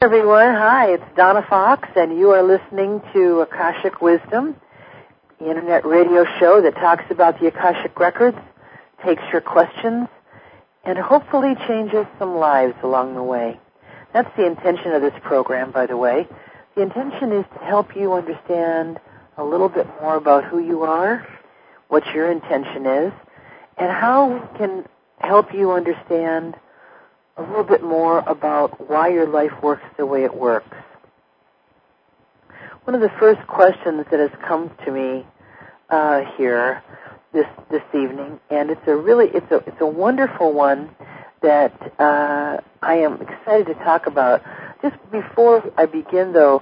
Everyone, hi, it's Donna Fox, and you are listening to Akashic Wisdom, the internet radio show that talks about the Akashic Records, takes your questions, and hopefully changes some lives along the way. That's the intention of this program, by the way. The intention is to help you understand a little bit more about who you are, what your intention is, and how we can help you understand a little bit more about why your life works the way it works. One of the first questions that has come to me here this evening, and it's a wonderful one that I am excited to talk about. Just before I begin, though,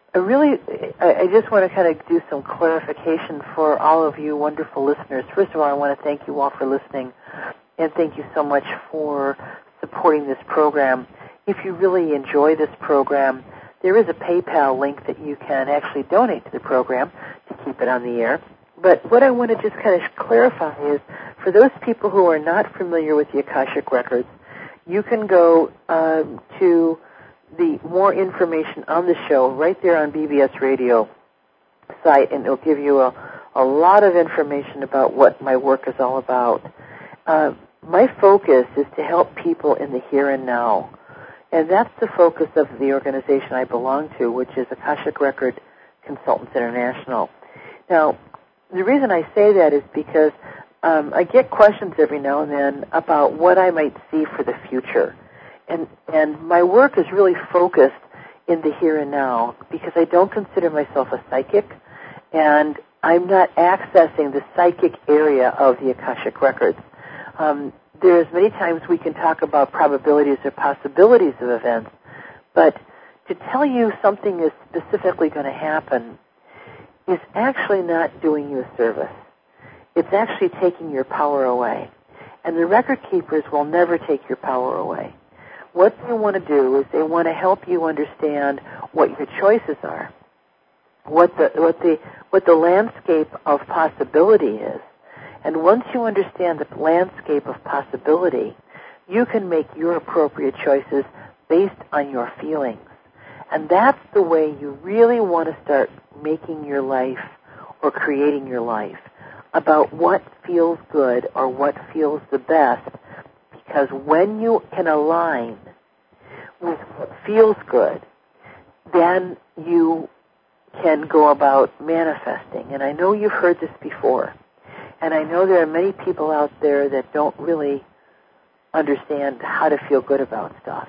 I just want to kind of do some clarification for all of you wonderful listeners. First of all, I want to thank you all for listening, and thank you so much for supporting this program. If you really enjoy this program, there is a PayPal link that you can actually donate to the program to keep it on the air. But what I want to just kind of clarify is, for those people who are not familiar with the Akashic Records, you can go to the more information on the show right there on BBS Radio site, and it'll give you a lot of information about what my work is all about. My focus is to help people in the here and now, and that's the focus of the organization I belong to, which is Akashic Record Consultants International. Now, the reason I say that is because I get questions every now and then about what I might see for the future, and my work is really focused in the here and now because I don't consider myself a psychic, and I'm not accessing the psychic area of the Akashic Records. There's many times we can talk about probabilities or possibilities of events, but to tell you something is specifically going to happen is actually not doing you a service. It's actually taking your power away. And the record keepers will never take your power away. What they want to do is they want to help you understand what your choices are, what the landscape of possibility is. And once you understand the landscape of possibility, you can make your appropriate choices based on your feelings. And that's the way you really want to start making your life or creating your life, about what feels good or what feels the best. Because when you can align with what feels good, then you can go about manifesting. And I know you've heard this before. And I know there are many people out there that don't really understand how to feel good about stuff.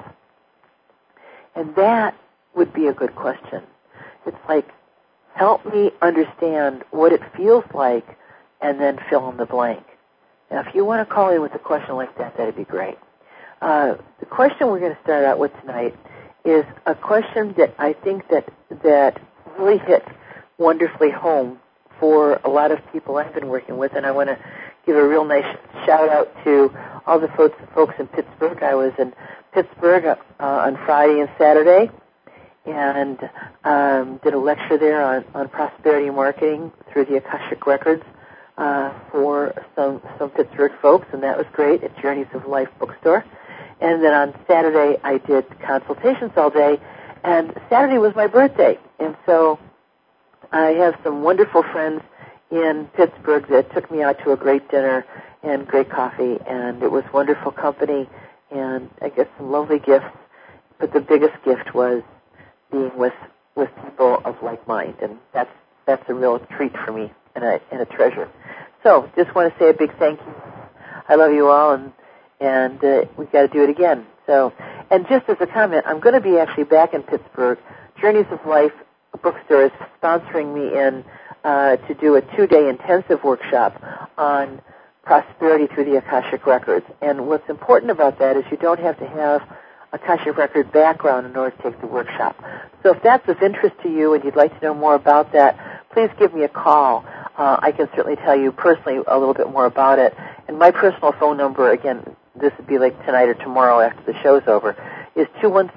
And that would be a good question. It's like, help me understand what it feels like, and then fill in the blank. Now, if you want to call in with a question like that, that'd be great. The question we're going to start out with tonight is a question that I think that really hits wonderfully home for a lot of people I've been working with, and I want to give a real nice shout-out to all the folks in Pittsburgh. I was in Pittsburgh on Friday and Saturday, and did a lecture there on prosperity marketing through the Akashic Records for some Pittsburgh folks, and that was great at Journeys of Life bookstore. And then on Saturday, I did consultations all day, and Saturday was my birthday, and so I have some wonderful friends in Pittsburgh that took me out to a great dinner and great coffee, and it was wonderful company, and I got some lovely gifts, but the biggest gift was being with people of like mind, and that's a real treat for me and a treasure. So just want to say a big thank you. I love you all, and we've got to do it again. So, and just as a comment, I'm going to be actually back in Pittsburgh. Journeys of Life bookstore is sponsoring me in to do a 2-day intensive workshop on prosperity through the Akashic Records. And what's important about that is you don't have to have Akashic Record background in order to take the workshop. So if that's of interest to you and you'd like to know more about that, please give me a call. I can certainly tell you personally a little bit more about it. And my personal phone number, again, this would be like tonight or tomorrow after the show's over, is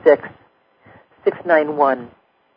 216-691-1233,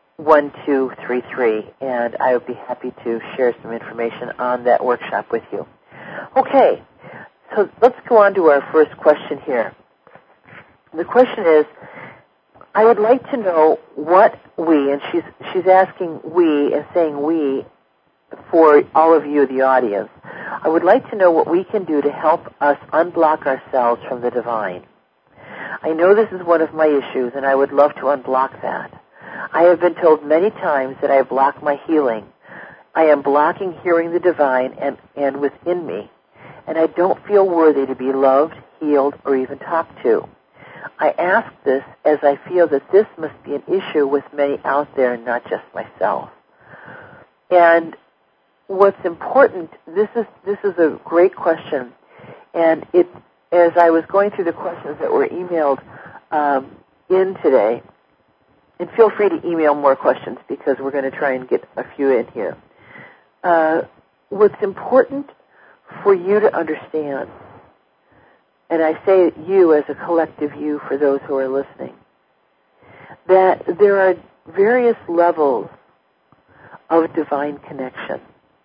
and I would be happy to share some information on that workshop with you. Okay, so let's go on to our first question here. The question is, I would like to know what we, and she's asking we and saying we for all of you, the audience. I would like to know what we can do to help us unblock ourselves from the divine. I know this is one of my issues, and I would love to unblock that. I have been told many times that I block my healing. I am blocking hearing the divine and within me, and I don't feel worthy to be loved, healed, or even talked to. I ask this as I feel that this must be an issue with many out there, not just myself. And what's important, this is a great question, and as I was going through the questions that were emailed in today, and feel free to email more questions because we're going to try and get a few in here. What's important for you to understand, and I say you as a collective you for those who are listening, that there are various levels of divine connection.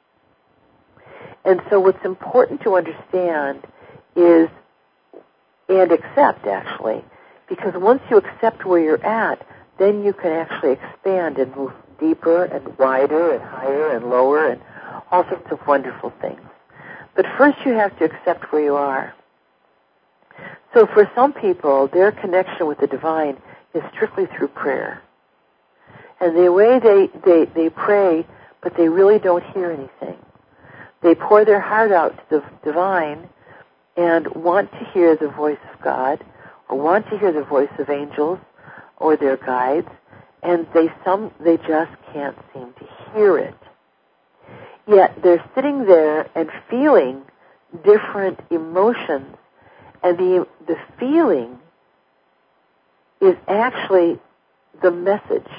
And so what's important to understand is, and accept actually, because once you accept where you're at, then you can actually expand and move deeper and wider and higher and lower and all sorts of wonderful things. But first you have to accept where you are. So for some people, their connection with the divine is strictly through prayer. And the way they pray, but they really don't hear anything. They pour their heart out to the divine and want to hear the voice of God or want to hear the voice of angels or their guides, and they just can't seem to hear it. Yet they're sitting there and feeling different emotions, and the feeling is actually the message.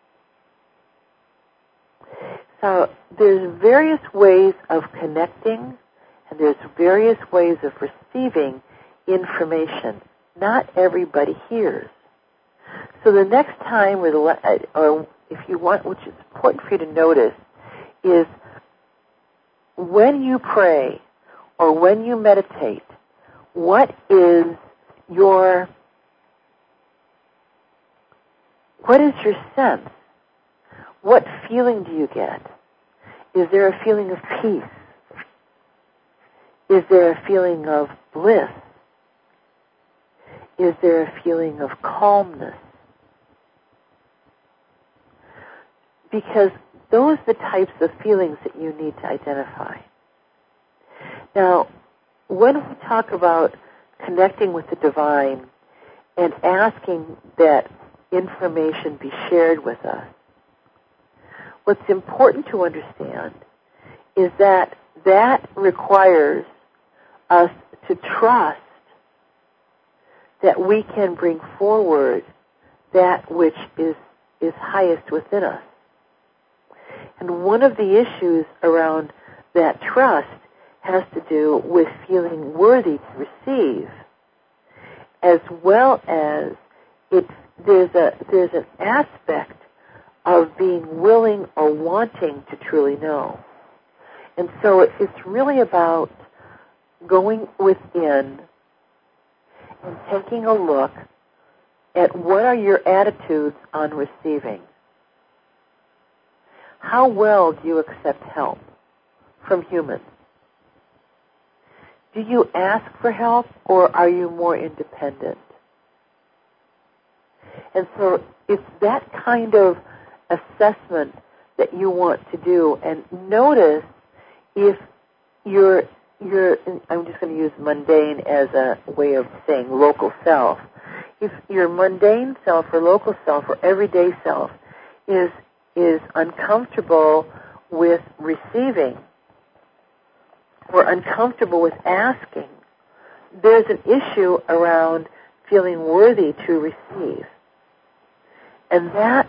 So there's various ways of connecting, and there's various ways of receiving information. Not everybody hears. So the next time, or if you want, which is important for you to notice, is when you pray or when you meditate, what is your sense? What feeling do you get? Is there a feeling of peace? Is there a feeling of bliss? Is there a feeling of calmness? Because those are the types of feelings that you need to identify. Now, when we talk about connecting with the divine and asking that information be shared with us, what's important to understand is that requires us to trust that we can bring forward that which is highest within us. And one of the issues around that trust has to do with feeling worthy to receive, as well as there's an aspect of being willing or wanting to truly know. And so it's really about going within and taking a look at what are your attitudes on receiving. How well do you accept help from humans? Do you ask for help, or are you more independent? And so it's that kind of assessment that you want to do, and notice if you're I'm just going to use mundane as a way of saying local self. If your mundane self or local self or everyday self is uncomfortable with receiving or uncomfortable with asking, there's an issue around feeling worthy to receive. And that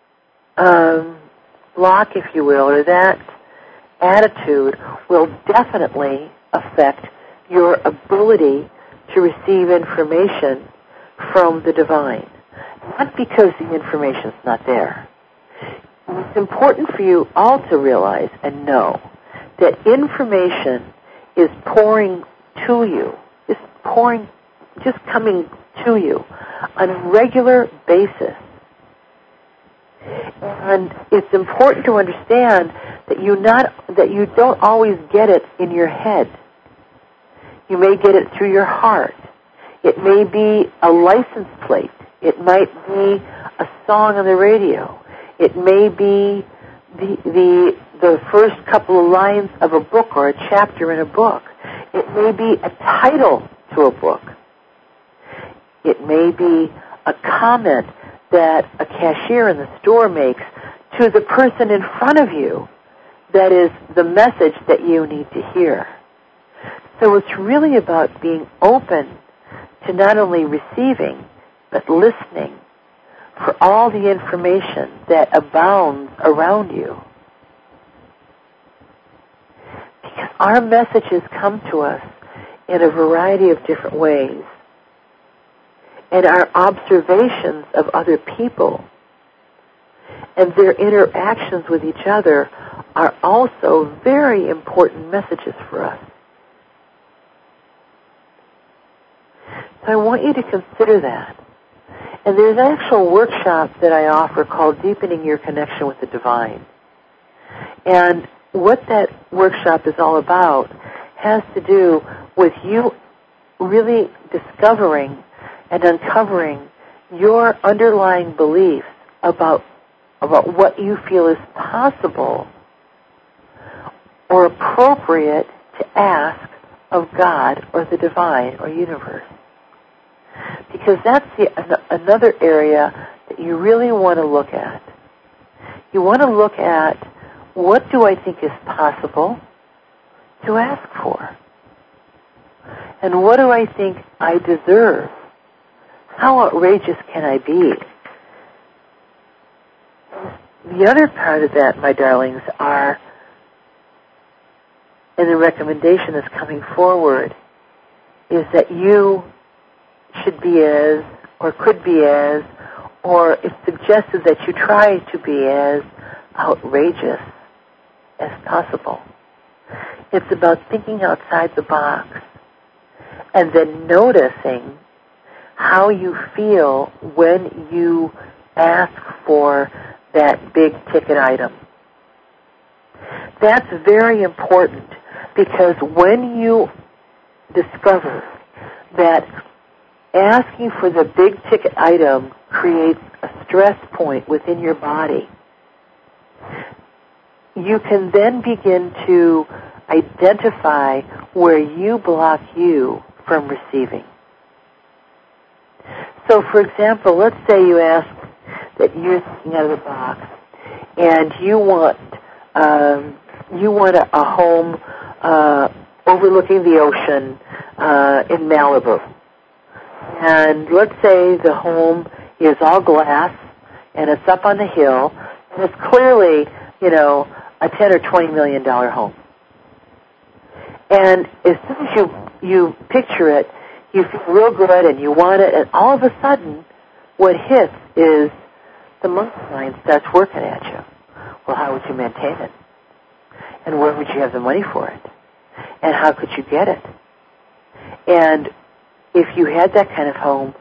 block, if you will, or that attitude will definitely affect your ability to receive information from the divine. Not because the information's not there. It's important for you all to realize and know that information is pouring to you, just coming to you. on a regular basis. And it's important to understand that you don't always get it in your head. You may get it through your heart. It may be a license plate. It might be a song on the radio. It may be the first couple of lines of a book or a chapter in a book. It may be a title to a book. It may be a comment that a cashier in the store makes to the person in front of you that is the message that you need to hear. So it's really about being open to not only receiving, but listening for all the information that abounds around you. Because our messages come to us in a variety of different ways. And our observations of other people and their interactions with each other are also very important messages for us. So I want you to consider that. And there's an actual workshop that I offer called Deepening Your Connection with the Divine. And what that workshop is all about has to do with you really discovering and uncovering your underlying beliefs about what you feel is possible or appropriate to ask of God or the divine or universe. Because that's another area that you really want to look at. You want to look at, what do I think is possible to ask for? And what do I think I deserve? How outrageous can I be? The other part of that, my darlings, are, and the recommendation that's coming forward, is that you should be as, or could be as, or it's suggested that you try to be as outrageous as possible. It's about thinking outside the box and then noticing how you feel when you ask for that big ticket item. That's very important, because when you discover that asking for the big ticket item creates a stress point within your body, you can then begin to identify where you block you from receiving. So, for example, let's say you ask that you're thinking out of the box, and you want a home overlooking the ocean in Malibu. And let's say the home is all glass, and it's up on the hill, and it's clearly, a $10 or $20 million home. And as soon as you picture it, you feel real good and you want it, and all of a sudden, what hits is the monkey mind starts working at you. Well, how would you maintain it? And where would you have the money for it? And how could you get it? And if you had that kind of home,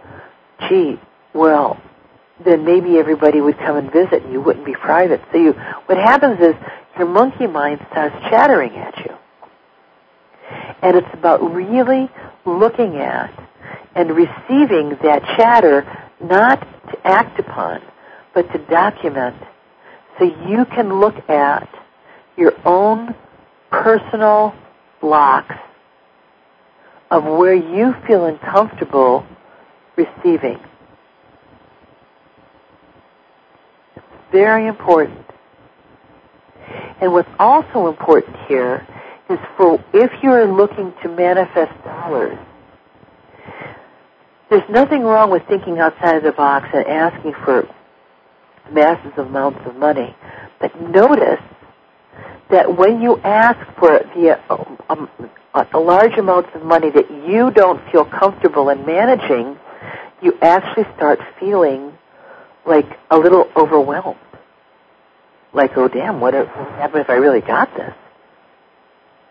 then maybe everybody would come and visit and you wouldn't be private. So what happens is your monkey mind starts chattering at you. And it's about really looking at and receiving that chatter, not to act upon, but to document, so you can look at your own personal blocks of where you feel uncomfortable receiving. It's very important. And what's also important here is if you're looking to manifest dollars, there's nothing wrong with thinking outside of the box and asking for massive amounts of money. But notice that when you ask for the large amounts of money that you don't feel comfortable in managing, you actually start feeling like a little overwhelmed. Like, oh damn, what would happen if I really got this?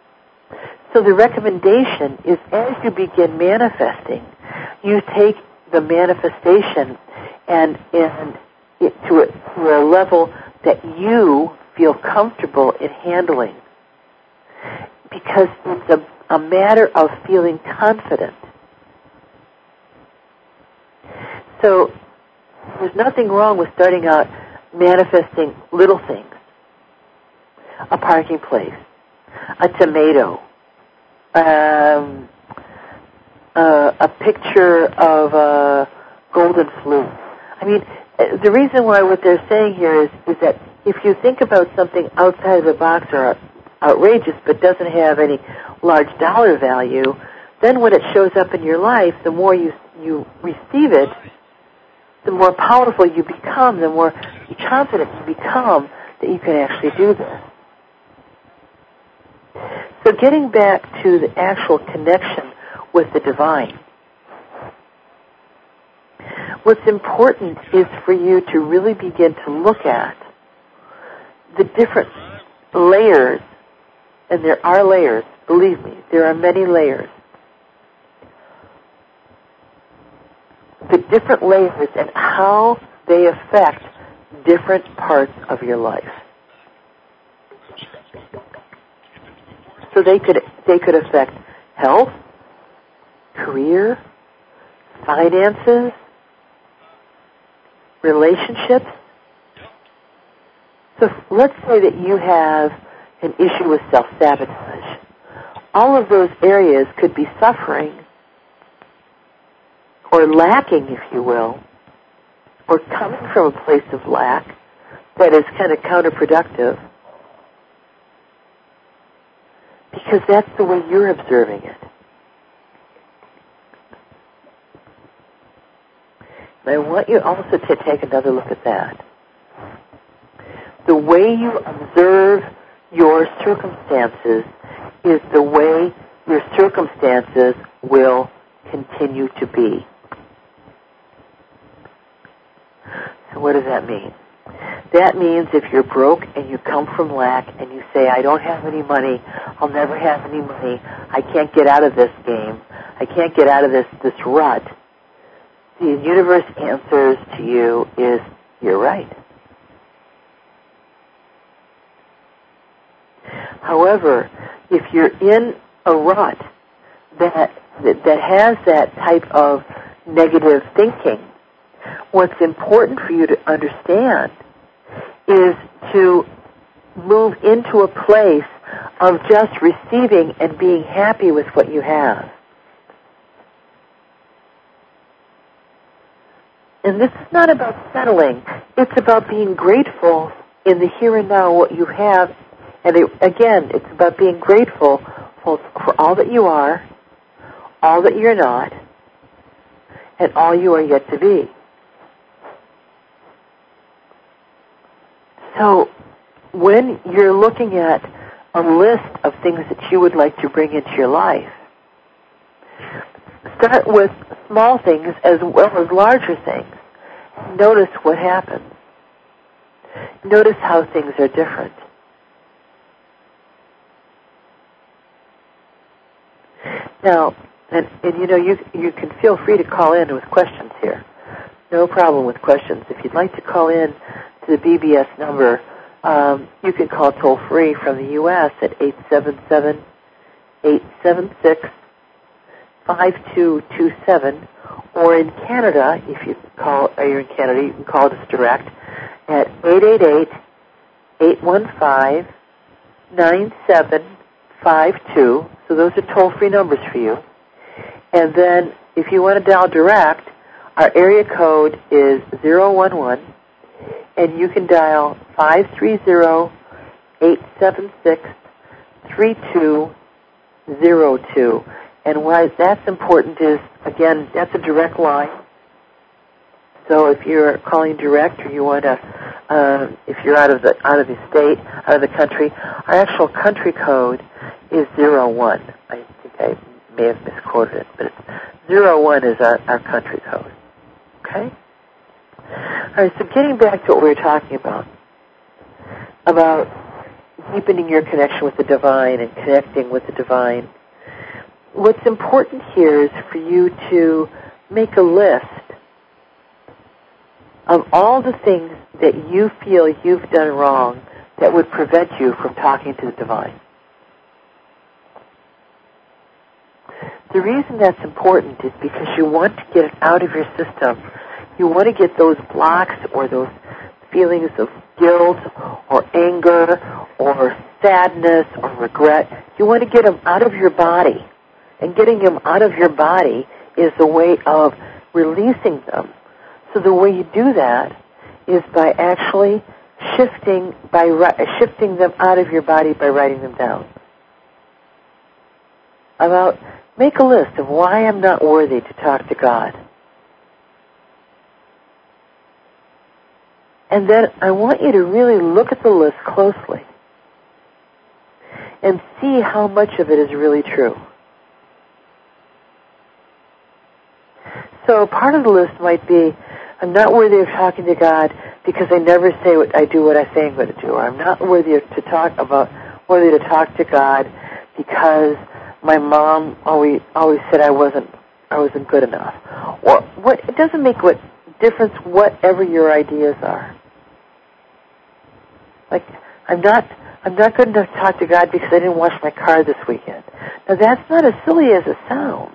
So the recommendation is, as you begin manifesting, you take the manifestation and to a level that you feel comfortable in handling. Because it's a matter of feeling confident. So there's nothing wrong with starting out manifesting little things. A parking place, a tomato, a picture of a golden flute. I mean, the reason why what they're saying here is that if you think about something outside of the box or outrageous but doesn't have any large dollar value, then when it shows up in your life, the more you receive it, the more powerful you become, the more confident you become that you can actually do this. So getting back to the actual connection with the divine, what's important is for you to really begin to look at the different layers, and there are layers, believe me, there are many layers. The different layers and how they affect different parts of your life. So they could affect health, career, finances, relationships. So let's say that you have an issue with self-sabotage. All of those areas could be suffering or lacking, if you will, or coming from a place of lack that is kind of counterproductive, because that's the way you're observing it. And I want you also to take another look at that. The way you observe your circumstances is the way your circumstances will continue to be. So what does that mean? That means if you're broke and you come from lack and you say, I don't have any money, I'll never have any money, I can't get out of this game, I can't get out of this rut, the universe answers to you is, you're right. However, if you're in a rut that has that type of negative thinking, what's important for you to understand is to move into a place of just receiving and being happy with what you have. And this is not about settling. It's about being grateful in the here and now what you have. And again, it's about being grateful for all that you are, all that you're not, and all you are yet to be. So when you're looking at a list of things that you would like to bring into your life, start with small things as well as larger things. Notice what happens. Notice how things are different. Now, and you know, you can feel free to call in with questions here. No problem with questions. If you'd like to call in to the BBS number, you can call toll-free from the U.S. at 877-876-5227, or in Canada, if you're in Canada, you can call us direct at 888-815-9752. So those are toll-free numbers for you. And then if you want to dial direct, our area code is 011, and you can dial 530-876-3202. And why that's important is, again, that's a direct line. So if you're calling direct, or you want to, if you're out of the state, out of the country, our actual country code is 01. I think I may have misquoted it, but it's 01 is our country code. Okay? All right, so getting back to what we were talking about deepening your connection with the divine and connecting with the divine, what's important here is for you to make a list of all the things that you feel you've done wrong that would prevent you from talking to the divine. The reason that's important is because you want to get it out of your system. You want to get those blocks or those feelings of guilt or anger or sadness or regret. You want to get them out of your body. And getting them out of your body is a way of releasing them. So the way you do that is by actually shifting them out of your body by writing them down. Make a list of why I'm not worthy to talk to God. And then I want you to really look at the list closely and see how much of it is really true. So part of the list might be, I'm not worthy of talking to God because I never say what I say I'm going to do. Or I'm not worthy to talk to God because my mom always said I wasn't good enough. Or it doesn't make what difference whatever your ideas are. Like, I'm not good enough to talk to God because I didn't wash my car this weekend. Now that's not as silly as it sounds.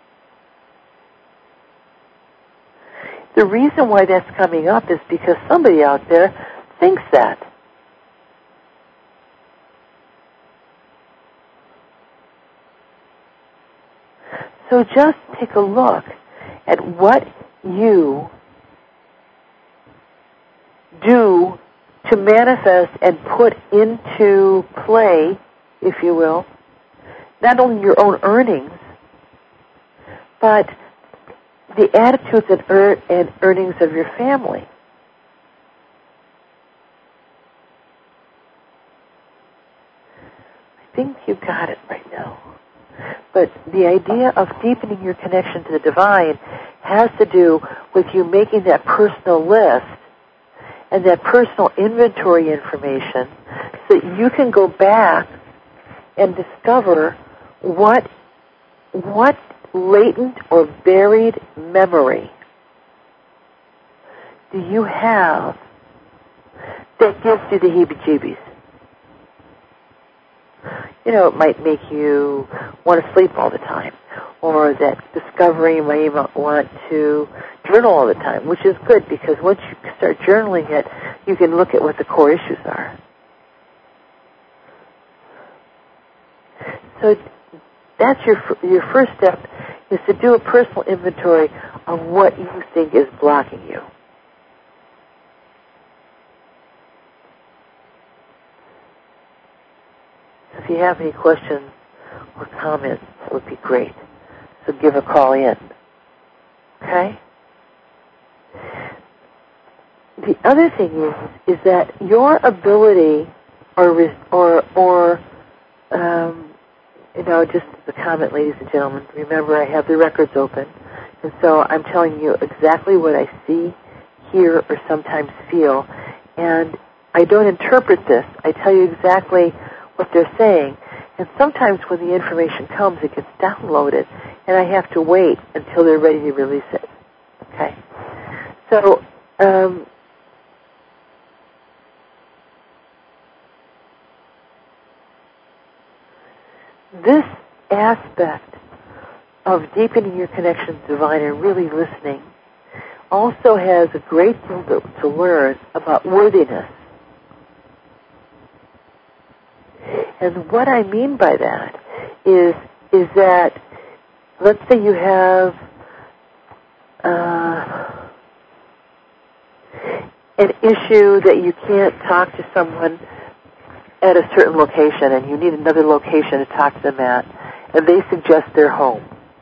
The reason why that's coming up is because somebody out there thinks that. So just take a look at what you do to manifest and put into play, if you will, not only your own earnings, but the attitudes and earnings of your family. I think you got it right now. But the idea of deepening your connection to the divine has to do with you making that personal list and that personal inventory information so that you can go back and discover what latent or buried memory do you have that gives you the heebie-jeebies. You know, it might make you want to sleep all the time, or that discovery might want to journal all the time, which is good because once you start journaling it, you can look at what the core issues are. So that's your first step, is to do a personal inventory of what you think is blocking you. If you have any questions or comments, it would be great. So give a call in. Okay? The other thing is that your ability just a comment, ladies and gentlemen, remember I have the records open, and so I'm telling you exactly what I see, hear, or sometimes feel, and I don't interpret this. I tell you exactly what they're saying, and sometimes when the information comes, it gets downloaded, and I have to wait until they're ready to release it. Okay? So, this aspect of deepening your connection to the divine and really listening also has a great deal to learn about worthiness. And what I mean by that is that, let's say you have an issue that you can't talk to someone at a certain location, and you need another location to talk to them at, and they suggest their home.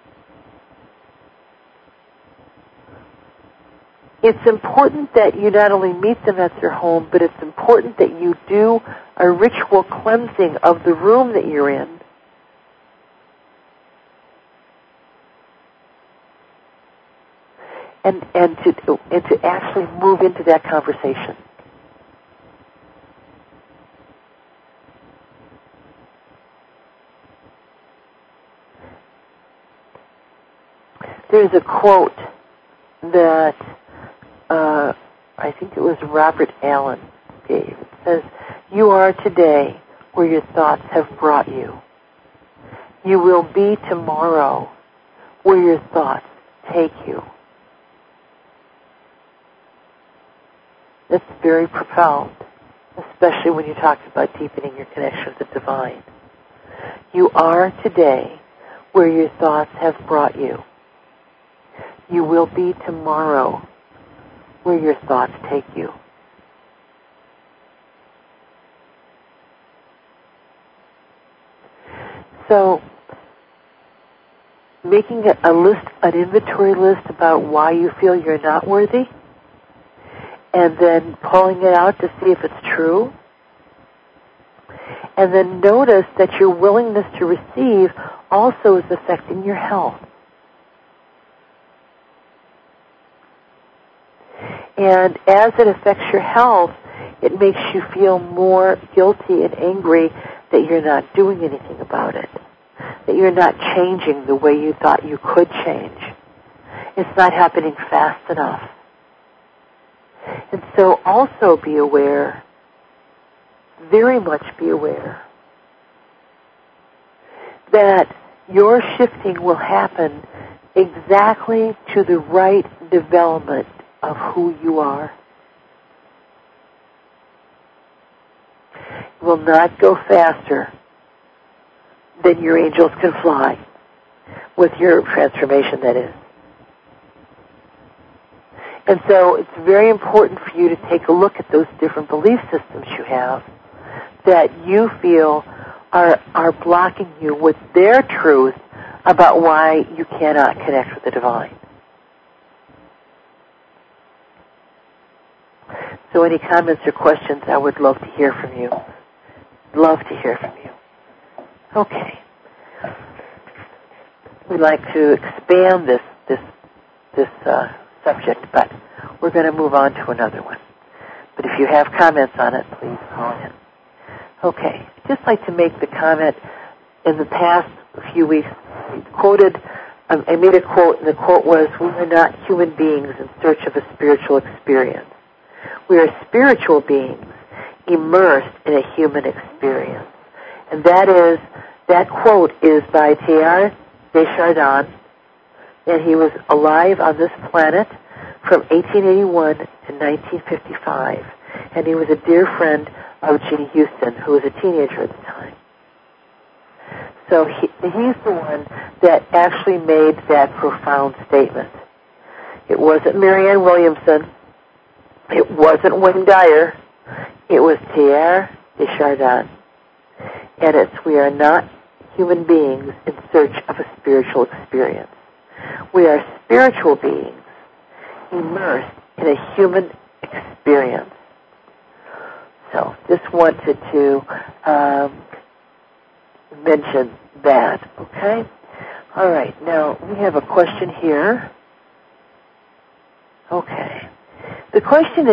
It's important that you not only meet them at their home, but it's important that you do a ritual cleansing of the room that you're in. And to actually move into that conversation. There's a quote that I think it was Robert Allen gave. It says, "You are today where your thoughts have brought you. You will be tomorrow where your thoughts take you." That's very profound, especially when you talk about deepening your connection with the divine. You are today where your thoughts have brought you. You will be tomorrow where your thoughts take you. So, making a list, an inventory list about why you feel you're not worthy, and then pulling it out to see if it's true, and then notice that your willingness to receive also is affecting your health. And as it affects your health, it makes you feel more guilty and angry that you're not doing anything about it, that you're not changing the way you thought you could change. It's not happening fast enough. And so also be aware, very much be aware, that your shifting will happen exactly to the right development of who you are. It will not go faster than your angels can fly with your transformation, that is. And so it's very important for you to take a look at those different belief systems you have that you feel are blocking you with their truth about why you cannot connect with the divine. So any comments or questions, I would love to hear from you. Love to hear from you. Okay. We'd like to expand this subject, but we're going to move on to another one. But if you have comments on it, please call in. Okay. I'd just like to make the comment, in the past few weeks, I made a quote, and the quote was, "We are not human beings in search of a spiritual experience. We are spiritual beings immersed in a human experience." And that quote is by Teilhard de Chardin, and he was alive on this planet from 1881 to 1955, and he was a dear friend of Ginny Houston, who was a teenager at the time. So he's the one that actually made that profound statement. It wasn't Marianne Williamson. It wasn't Wayne Dyer. It was Teilhard de Chardin. And it's, we are not human beings in search of a spiritual experience. We are spiritual beings immersed in a human experience. So just wanted to mention that, okay? All right, now we have a question here. Okay. The question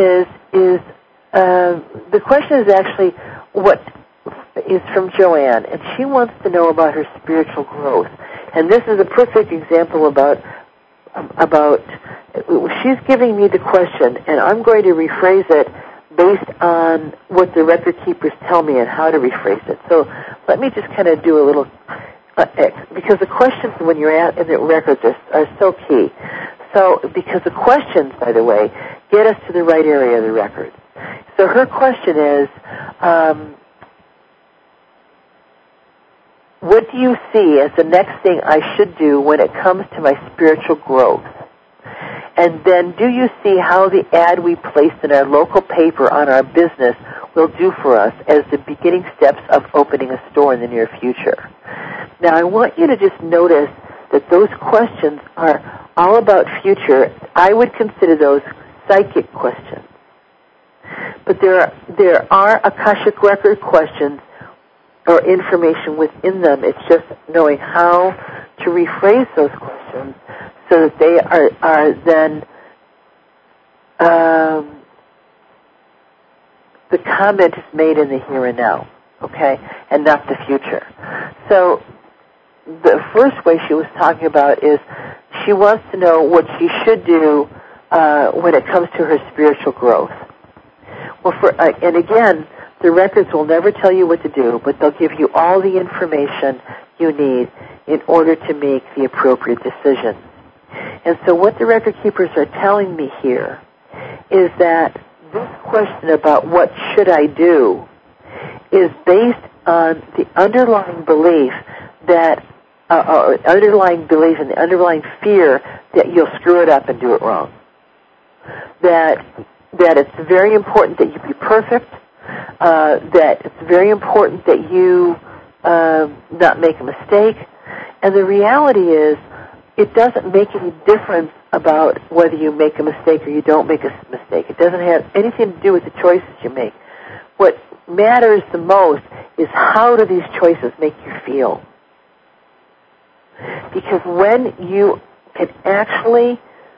is actually what is from Joanne, and she wants to know about her spiritual growth. And this is a perfect example about she's giving me the question, and I'm going to rephrase it based on what the record keepers tell me and how to rephrase it. So let me just kind of do a little, because the questions when you're in the records are so key. So, because the questions, by the way, get us to the right area of the record. So her question is, what do you see as the next thing I should do when it comes to my spiritual growth? And then do you see how the ad we placed in our local paper on our business will do for us as the beginning steps of opening a store in the near future? Now, I want you to just notice that those questions are all about future. I would consider those psychic questions. But there are Akashic record questions or information within them. It's just knowing how to rephrase those questions so that they are then the comment is made in the here and now, okay, and not the future. So the first way she was talking about is she wants to know what she should do when it comes to her spiritual growth. Well, and again, the records will never tell you what to do, but they'll give you all the information you need in order to make the appropriate decision. And so what the record keepers are telling me here is that this question about what should I do is based on the underlying belief that, underlying belief and the underlying fear that you'll screw it up and do it wrong. That it's very important that you be perfect, that it's very important that you not make a mistake. And the reality is, it doesn't make any difference about whether you make a mistake or you don't make a mistake. It doesn't have anything to do with the choices you make. What matters the most is how do these choices make you feel? Because when you can actually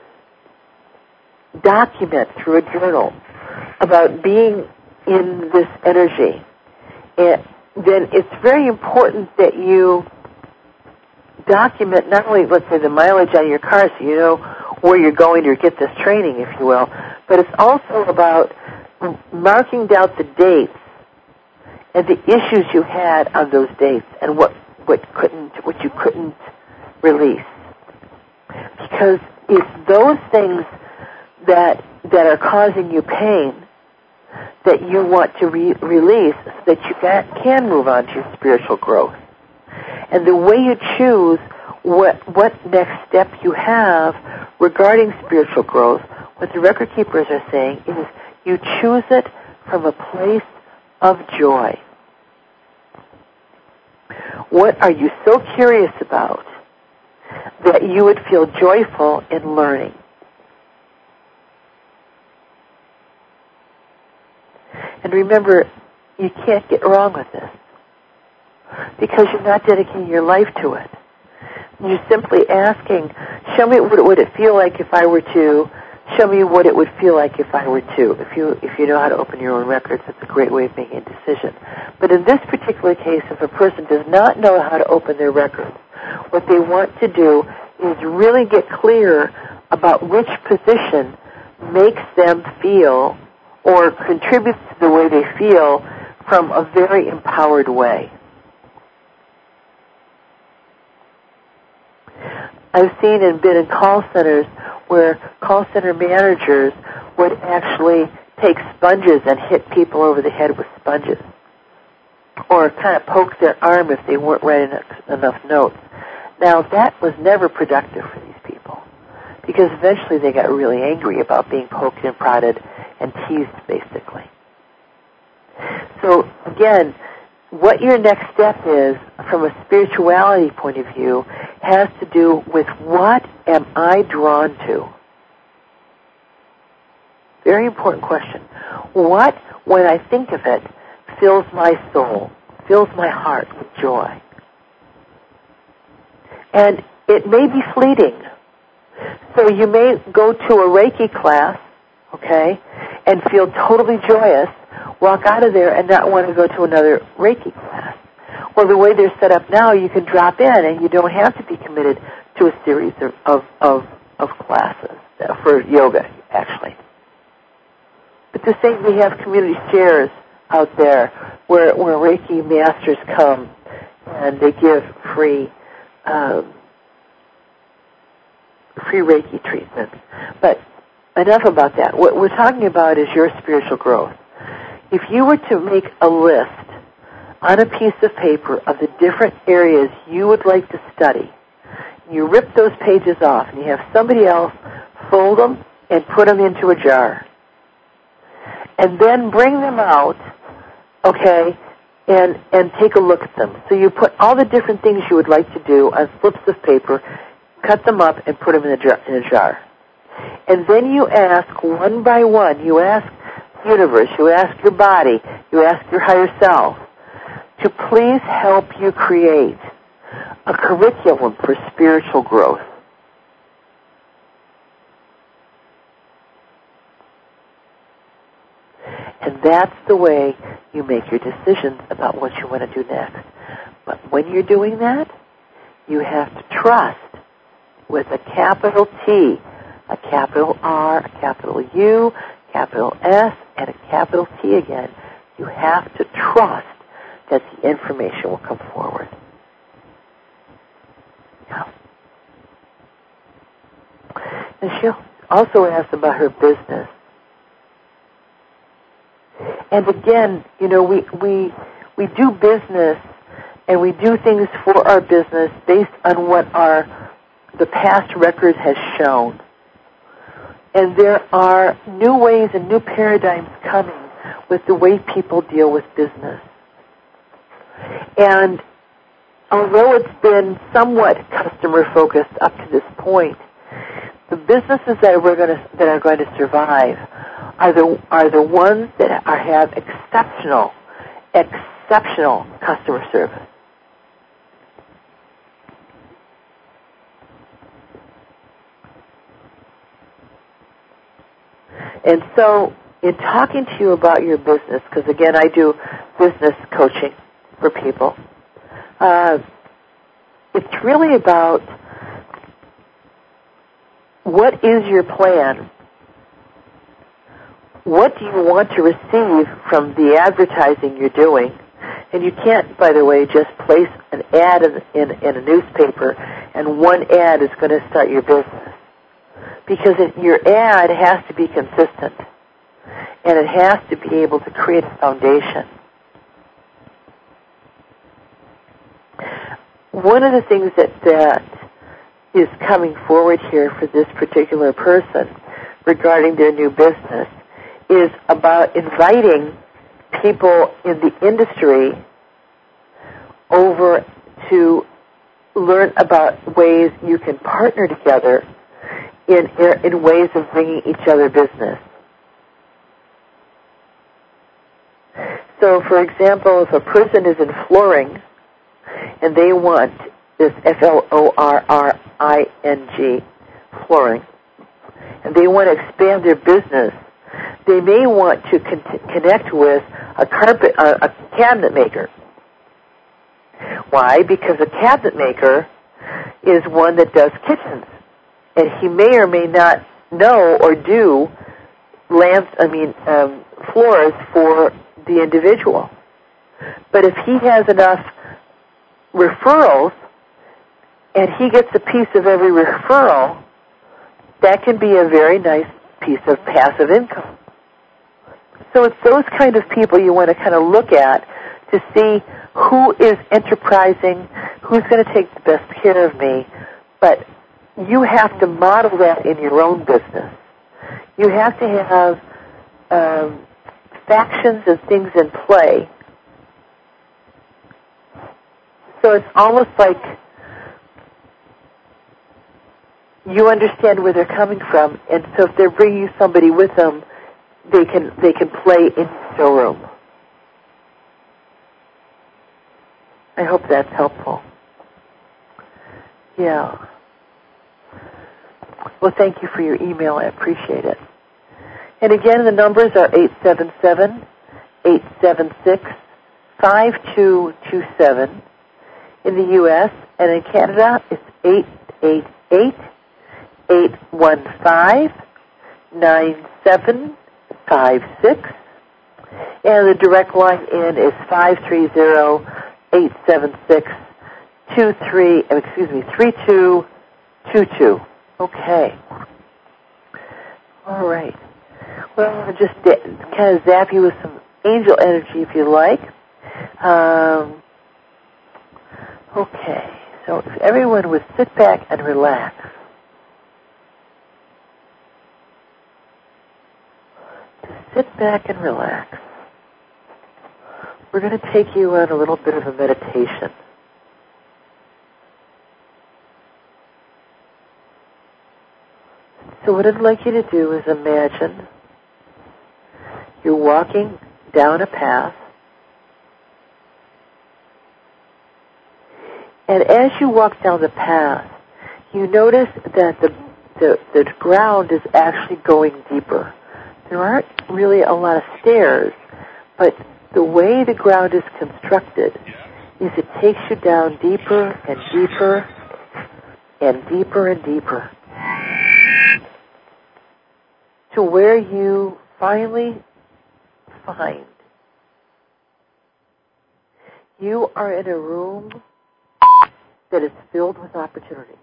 document through a journal about being in this energy, then it's very important that you document not only, let's say, the mileage on your car so you know where you're going to get this training, if you will, but it's also about marking down the dates and the issues you had on those dates and what you couldn't release. Because it's those things that are causing you pain that you want to release so that you can move on to your spiritual growth. And the way you choose what next step you have regarding spiritual growth, what the record keepers are saying is you choose it from a place of joy. What are you so curious about that you would feel joyful in learning? And remember, you can't get wrong with this because you're not dedicating your life to it. You're simply asking, show me what would it feel like if I were to, show me what it would feel like if I were to. If you know how to open your own records, it's a great way of making a decision. But in this particular case, if a person does not know how to open their records, what they want to do is really get clear about which position makes them feel or contributes to the way they feel from a very empowered way. I've seen and been in call centers where call center managers would actually take sponges and hit people over the head with sponges, or kind of poke their arm if they weren't writing enough notes. Now, that was never productive for these people, because eventually they got really angry about being poked and prodded and teased, basically. So, again, what your next step is, from a spirituality point of view, has to do with what am I drawn to? Very important question. What, when I think of it, fills my soul, fills my heart with joy? And it may be fleeting. So you may go to a Reiki class, okay, and feel totally joyous, walk out of there and not want to go to another Reiki class. Well, the way they're set up now, you can drop in and you don't have to be committed to a series of classes for yoga, actually. But the same, we have community chairs out there where Reiki masters come and they give free Reiki treatments. But enough about that. What we're talking about is your spiritual growth. If you were to make a list on a piece of paper of the different areas you would like to study, you rip those pages off and you have somebody else fold them and put them into a jar. And then bring them out, okay, and take a look at them. So you put all the different things you would like to do on slips of paper, cut them up, and put them in a jar. And then you ask one by one, you ask the universe, you ask your body, you ask your higher self to please help you create a curriculum for spiritual growth. And that's the way you make your decisions about what you want to do next. But when you're doing that, you have to trust, with a capital T, a capital R, a capital U, capital S, and a capital T again. You have to trust that the information will come forward. Yeah. And she also asked about her business. And again, we do business and we do things for our business based on what the past record has shown. And there are new ways and new paradigms coming with the way people deal with business. And although it's been somewhat customer-focused up to this point, the businesses that are going to survive are the ones that have exceptional customer service. And so, in talking to you about your business, because again, I do business coaching for people, it's really about what is your plan? What do you want to receive from the advertising you're doing? And you can't, by the way, just place an ad in a newspaper and one ad is going to start your business. Because your ad has to be consistent, and it has to be able to create a foundation. One of the things that is coming forward here for this particular person regarding their new business is about inviting people in the industry over to learn about ways you can partner together in ways of bringing each other business. So, for example, if a person is in flooring and they want this FLORRING, flooring, and they want to expand their business, they may want to connect with a cabinet maker. Why? Because a cabinet maker is one that does kitchens. And he may or may not know or do floors for the individual. But if he has enough referrals and he gets a piece of every referral, that can be a very nice piece of passive income. So it's those kind of people you want to kind of look at to see who is enterprising, who's going to take the best care of me, but you have to model that in your own business. You have to have factions and things in play. So it's almost like you understand where they're coming from, and so if they're bringing somebody with them, they can play in the showroom. I hope that's helpful. Yeah. Well, thank you for your email. I appreciate it. And again, the numbers are 877-876-5227 in the U.S., and in Canada, it's 888-815-9756. And the direct line in is 530-876-3222. Okay. All right. Well, I'm going to just kind of zap you with some angel energy if you like. Okay. So if everyone would sit back and relax. Just sit back and relax. We're going to take you on a little bit of a meditation. So what I'd like you to do is imagine you're walking down a path, and as you walk down the path, you notice that the ground is actually going deeper. There aren't really a lot of stairs, but the way the ground is constructed is it takes you down deeper and deeper and deeper and deeper. to where you finally find you are in a room that is filled with opportunity,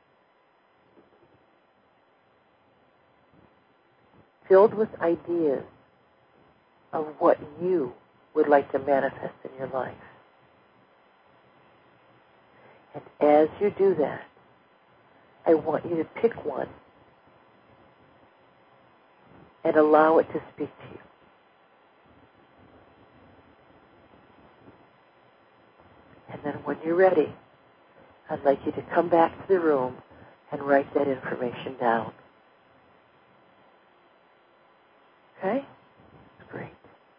filled with ideas of what you would like to manifest in your life. And as you do that, I want you to pick one and allow it to speak to you. And then when you're ready, I'd like you to come back to the room and write that information down. Okay? Great.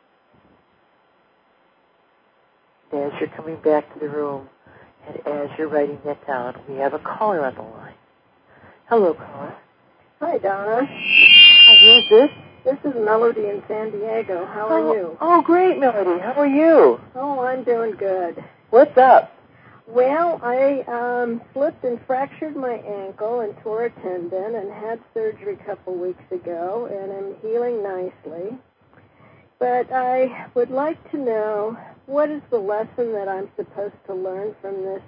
As you're coming back to the room and as you're writing that down, we have a caller on the line. Hello, caller. Hi, Donna. Who's this? This is Melody in San Diego. How are you? Oh, great, Melody. How are you? Oh, I'm doing good. What's up? Well, I slipped and fractured my ankle and tore a tendon and had surgery a couple weeks ago, and I'm healing nicely. But I would like to know, what is the lesson that I'm supposed to learn from this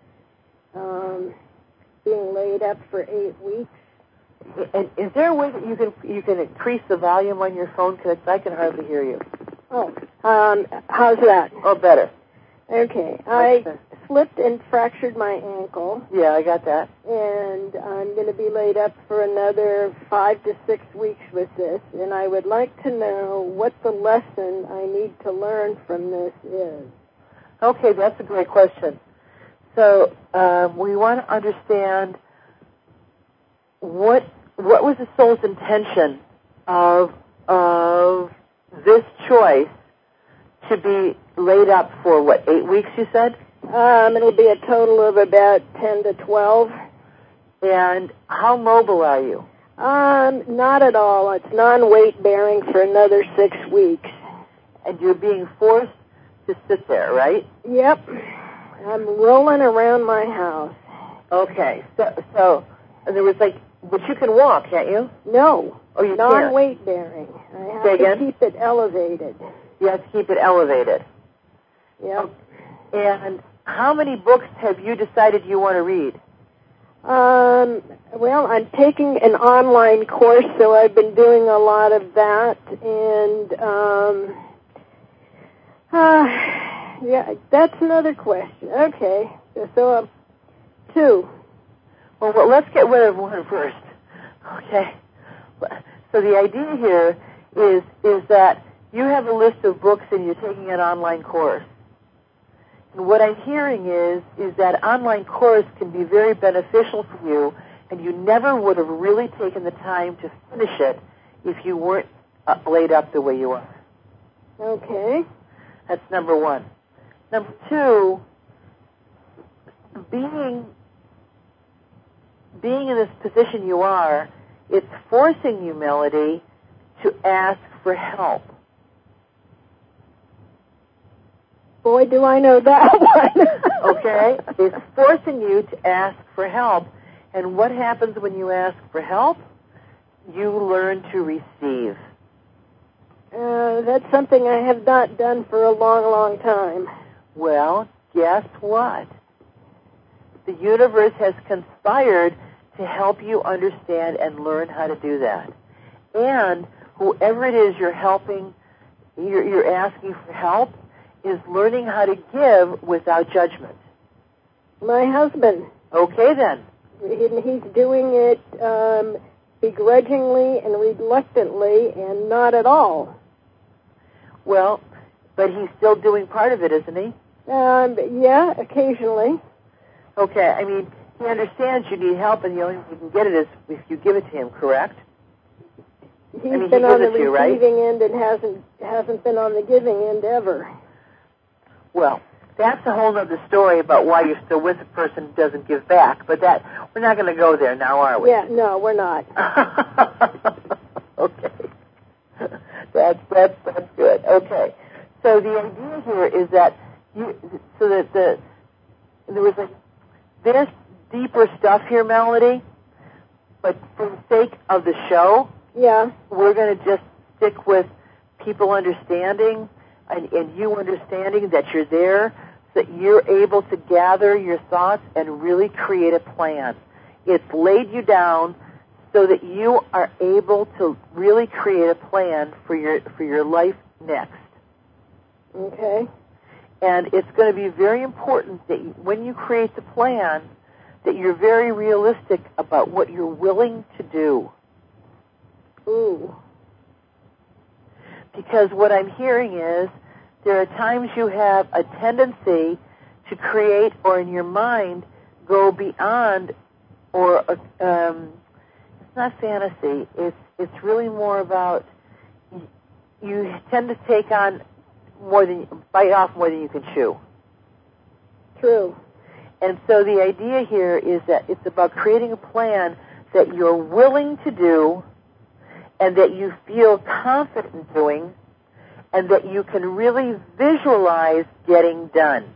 being laid up for 8 weeks? And is there a way that you can increase the volume on your phone? Because I can hardly hear you. Oh, how's that? Oh, better. Okay. I slipped and fractured my ankle. Yeah, I got that. And I'm going to be laid up for another 5 to 6 weeks with this. And I would like to know what the lesson I need to learn from this is. Okay, that's a great question. So we want to understand what was the soul's intention of this choice to be laid up for, 8 weeks, you said? It'll be a total of about 10 to 12. And how mobile are you? Not at all. It's non-weight bearing for another 6 weeks. And you're being forced to sit there, right? Yep. I'm rolling around my house. Okay. So there was but you can walk, can't you? No. Oh, you non-weight bearing. I have to keep it elevated. You have to keep it elevated. Yep. And how many books have you decided you want to read? Well, I'm taking an online course, so I've been doing a lot of that. And, yeah, that's another question. Okay. So, 2. Well, let's get rid of one first. Okay. So the idea here is that you have a list of books and you're taking an online course. And what I'm hearing is that online course can be very beneficial for you, and you never would have really taken the time to finish it if you weren't laid up the way you are. Okay. That's number one. Number 2, being in this position you are, it's forcing you, Melody, to ask for help. Boy, do I know that one. Okay? It's forcing you to ask for help. And what happens when you ask for help? You learn to receive. That's something I have not done for a long, long time. Well, guess what? The universe has conspired to help you understand and learn how to do that. And whoever it is you're helping, you're asking for help, is learning how to give without judgment. My husband. Okay, then. He's doing it begrudgingly and reluctantly and not at all. Well, but he's still doing part of it, isn't he? Yeah, occasionally. Okay, I mean, he understands you need help, and the only way you can get it is if you give it to him, correct? He's been on the receiving end and hasn't been on the giving end ever. Well, that's a whole other story about why you're still with a person who doesn't give back, but we're not going to go there now, are we? Yeah, no, we're not. Okay. That's good. Okay. So the idea here is that there's deeper stuff here, Melody, but for the sake of the show, Yeah. we're going to just stick with people understanding and you understanding that you're there, so that you're able to gather your thoughts and really create a plan. It's laid you down so that you are able to really create a plan for your life next. Okay. And it's going to be very important that when you create the plan, that you're very realistic about what you're willing to do. Ooh. Because what I'm hearing is there are times you have a tendency to create or in your mind go beyond, or it's not fantasy. It's really more about you tend to take on bite off more than you can chew. True. And so the idea here is that it's about creating a plan that you're willing to do and that you feel confident doing and that you can really visualize getting done.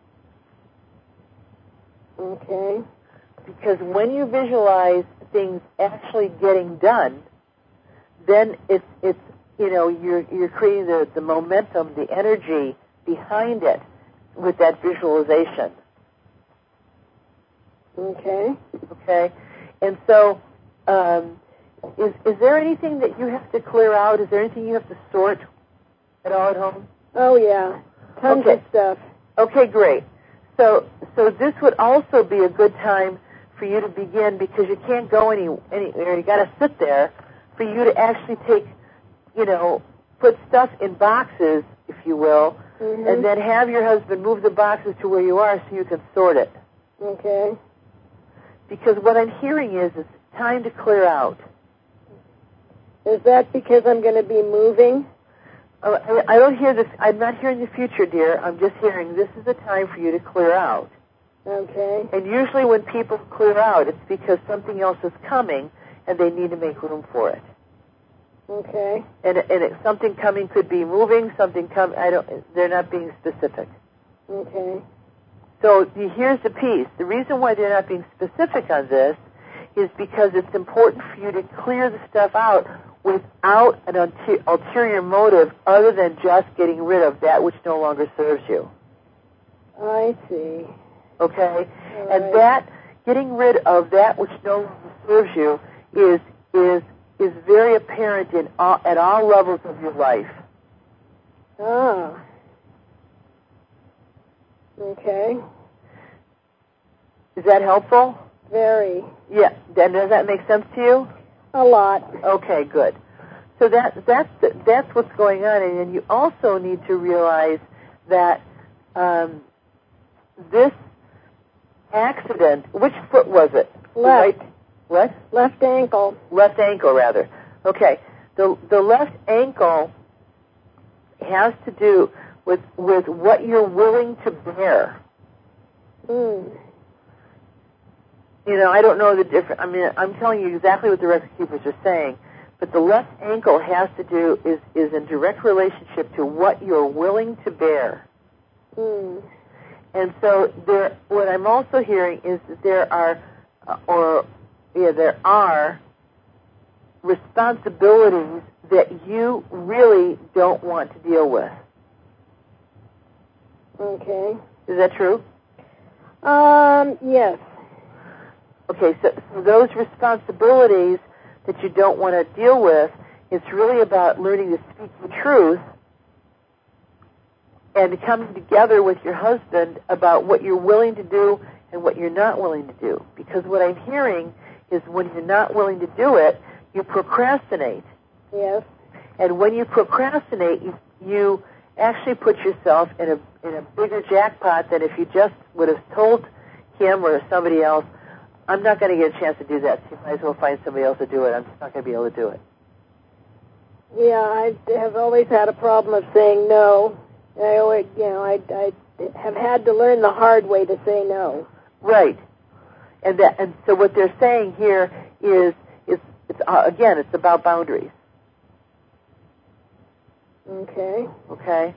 Okay. Because when you visualize things actually getting done, then it's you're creating the momentum, the energy behind it with that visualization. Okay. Okay? And so, is there anything that you have to clear out? Is there anything you have to sort at all at home? Oh, yeah. Tons of stuff. Okay, great. So this would also be a good time for you to begin, because you can't go anywhere. You got to sit there, for you to actually take, put stuff in boxes, if you will, and then have your husband move the boxes to where you are so you can sort it. Okay. Because what I'm hearing is it's time to clear out. Is that because I'm going to be moving? I don't hear this. I'm not hearing the future, dear. I'm just hearing this is the time for you to clear out. Okay. And usually when people clear out, it's because something else is coming and they need to make room for it. Okay. And something coming could be moving, they're not being specific. Okay. So here's the piece. The reason why they're not being specific on this is because it's important for you to clear the stuff out without an ulterior motive other than just getting rid of that which no longer serves you. I see. Okay? All And right. that, getting rid of that which no longer serves you is very apparent at all levels of your life. Ah. Okay. Is that helpful? Very. Yeah. Does that make sense to you? A lot. Okay, good. So that's what's going on, and you also need to realize that this accident. Which foot was it? Left. Right? What? Left ankle. Left ankle, rather. Okay. The left ankle has to do with what you're willing to bear. I don't know the difference. I mean, I'm telling you exactly what the record keepers are saying, but the left ankle has to do is in direct relationship to what you're willing to bear. And so what I'm also hearing is that there are responsibilities that you really don't want to deal with. Okay. Is that true? Yes. Okay, so those responsibilities that you don't want to deal with, it's really about learning to speak the truth and coming together with your husband about what you're willing to do and what you're not willing to do. Because what I'm hearing is when you're not willing to do it, you procrastinate. Yes. And when you procrastinate, you actually put yourself in a bigger jackpot than if you just would have told him or somebody else, I'm not going to get a chance to do that, so you might as well find somebody else to do it. I'm just not going to be able to do it. Yeah, I have always had a problem of saying no. I always, I have had to learn the hard way to say no. Right. And so what they're saying here is again, it's about boundaries. Okay. Okay?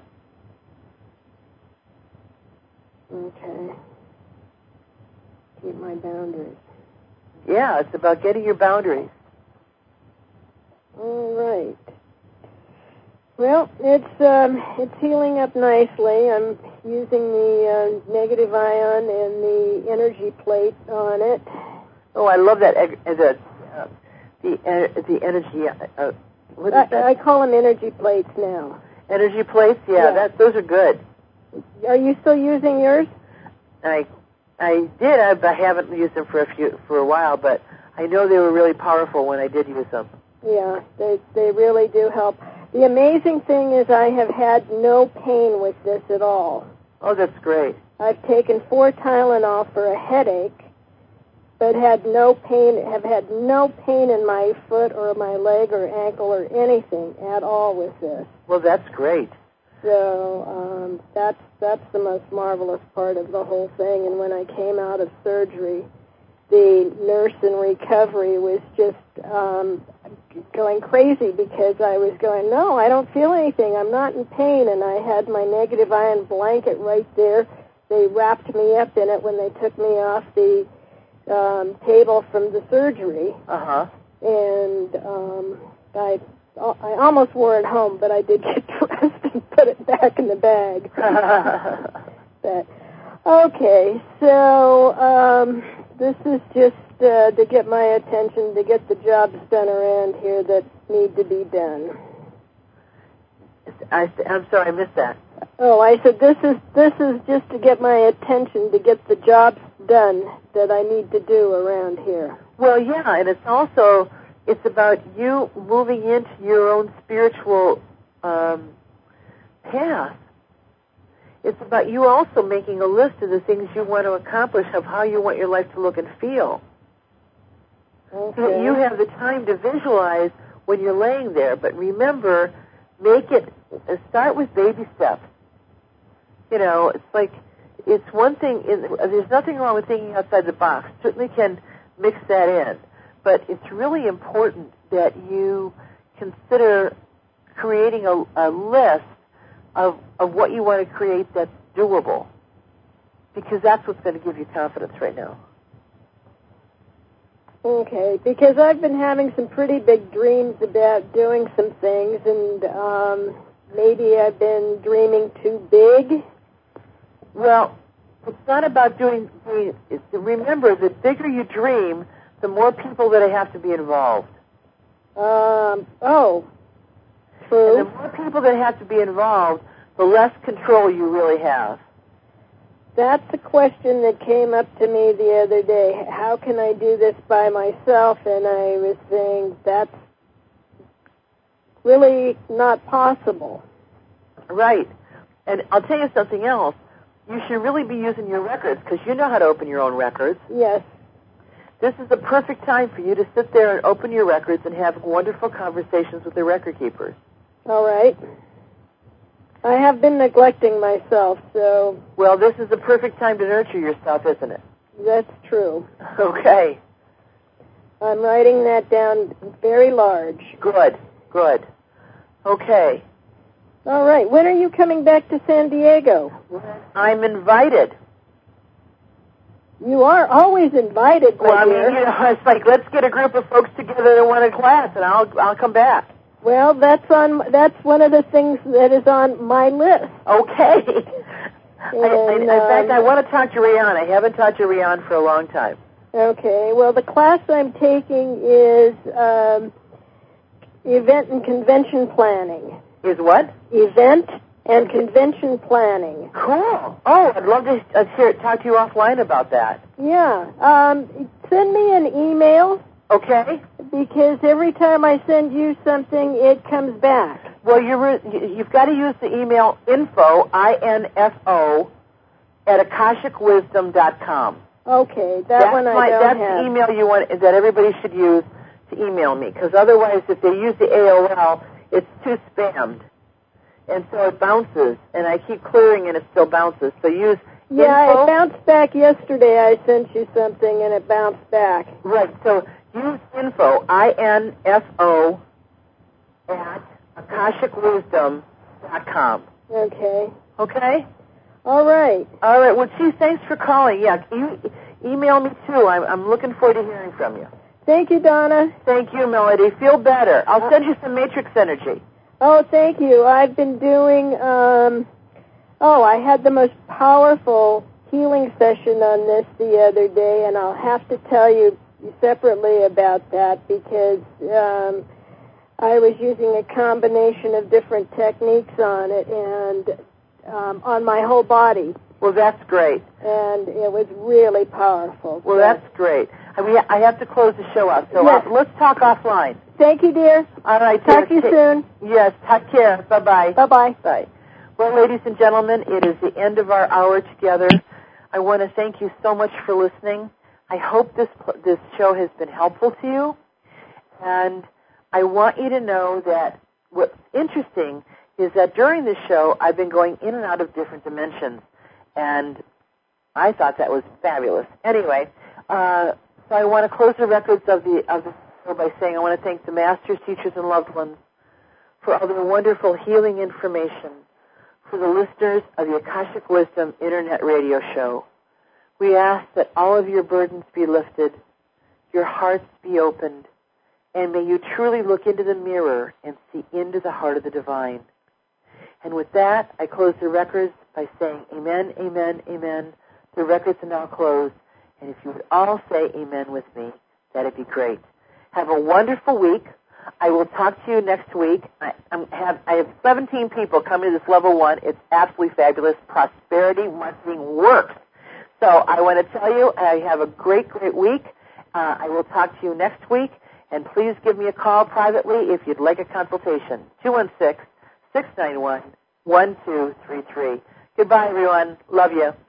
Okay. Keep my boundaries. Yeah, it's about getting your boundaries. All right. Well, it's healing up nicely. I'm using the negative ion and the energy plate on it. Oh, I love that. The energy. What is that? I call them energy plates now. Energy plates. Yeah. Those are good. Are you still using yours? I did. I haven't used them for a while, but I know they were really powerful when I did use them. Yeah, they really do help. The amazing thing is I have had no pain with this at all. Oh, that's great. I've taken 4 Tylenol for a headache, but have had no pain in my foot or my leg or ankle or anything at all with this. Well, that's great. So that's the most marvelous part of the whole thing. And when I came out of surgery, the nurse in recovery was just going crazy because I was going, no, I don't feel anything. I'm not in pain. And I had my negative ion blanket right there. They wrapped me up in it when they took me off the table from the surgery. Uh-huh. And I almost wore it home, but I did get dressed and put it back in the bag. But, okay, so this is just to get my attention, to get the jobs done around here that need to be done. I'm sorry, I missed that. Oh, I said this is just to get my attention, to get the jobs done that I need to do around here. Well, yeah, and it's about you moving into your own spiritual path. It's about you also making a list of the things you want to accomplish, of how you want your life to look and feel. Okay. So that you have the time to visualize when you're laying there. But remember, start with baby steps. You know, it's one thing, there's nothing wrong with thinking outside the box. Certainly can mix that in. But it's really important that you consider creating a list of what you want to create that's doable. Because that's what's going to give you confidence right now. Okay, because I've been having some pretty big dreams about doing some things, and maybe I've been dreaming too big. Well, it's not about remember, the bigger you dream, the more people that have to be involved. Oh, true. And the more people that have to be involved, the less control you really have. That's a question that came up to me the other day. How can I do this by myself? And I was saying that's really not possible. Right. And I'll tell you something else. You should really be using your records, because you know how to open your own records. Yes. This is the perfect time for you to sit there and open your records and have wonderful conversations with the record keepers. All right. I have been neglecting myself, so... Well, this is the perfect time to nurture yourself, isn't it? That's true. Okay. I'm writing that down very large. Good. Okay. All right. When are you coming back to San Diego? I'm invited. You are always invited, my dear. It's like, let's get a group of folks together that want a class, and I'll come back. Well, that's one of the things that is on my list. Okay. And, in fact, I want to talk to Rian. I haven't talked to Rian for a long time. Okay. Well, the class I'm taking is event and convention planning. Is what? Event and convention planning. Cool. Oh, I'd love to talk to you offline about that. Yeah. Send me an email. Okay. Because every time I send you something, it comes back. Well, you've got to use the email info, INFO, at akashicwisdom.com. Okay, that's one I don't have. That's the email that everybody should use to email me, because otherwise, if they use the AOL, it's too spammed. And so it bounces, and I keep clearing and it still bounces. So use info. It bounced back yesterday. I sent you something, and it bounced back. Right, so use info, INFO, at akashicwisdom.com. Okay. Okay? All right. All right. Well, geez, thanks for calling. Yeah, you email me, too. I'm looking forward to hearing from you. Thank you, Donna. Thank you, Melody. Feel better. I'll send you some matrix energy. Oh, thank you. I've been doing, I had the most powerful healing session on this the other day, and I'll have to tell you separately about that because I was using a combination of different techniques on it and on my whole body. Well, that's great. And it was really powerful. Well, that's great. I have to close the show out, so yes. Let's talk offline. Thank you, dear. All right, talk to you soon. Yes, take care. Bye-bye. Bye-bye. Bye. Well, ladies and gentlemen, it is the end of our hour together. I want to thank you so much for listening. I hope this show has been helpful to you, and I want you to know that what's interesting is that during this show, I've been going in and out of different dimensions, and I thought that was fabulous. Anyway, so I want to close the records of the show by saying I want to thank the masters, teachers, and loved ones for all their wonderful healing information, for the listeners of the Akashic Wisdom Internet Radio Show. We ask that all of your burdens be lifted, your hearts be opened, and may you truly look into the mirror and see into the heart of the divine. And with that, I close the records by saying amen, amen, amen. The records are now closed. And if you would all say amen with me, that'd be great. Have a wonderful week. I will talk to you next week. I have 17 people coming to this level 1. It's absolutely fabulous. Prosperity marketing works. So I want to tell you, I have a great, great week. I will talk to you next week. And please give me a call privately if you'd like a consultation. 216-691-1233. Goodbye, everyone. Love you.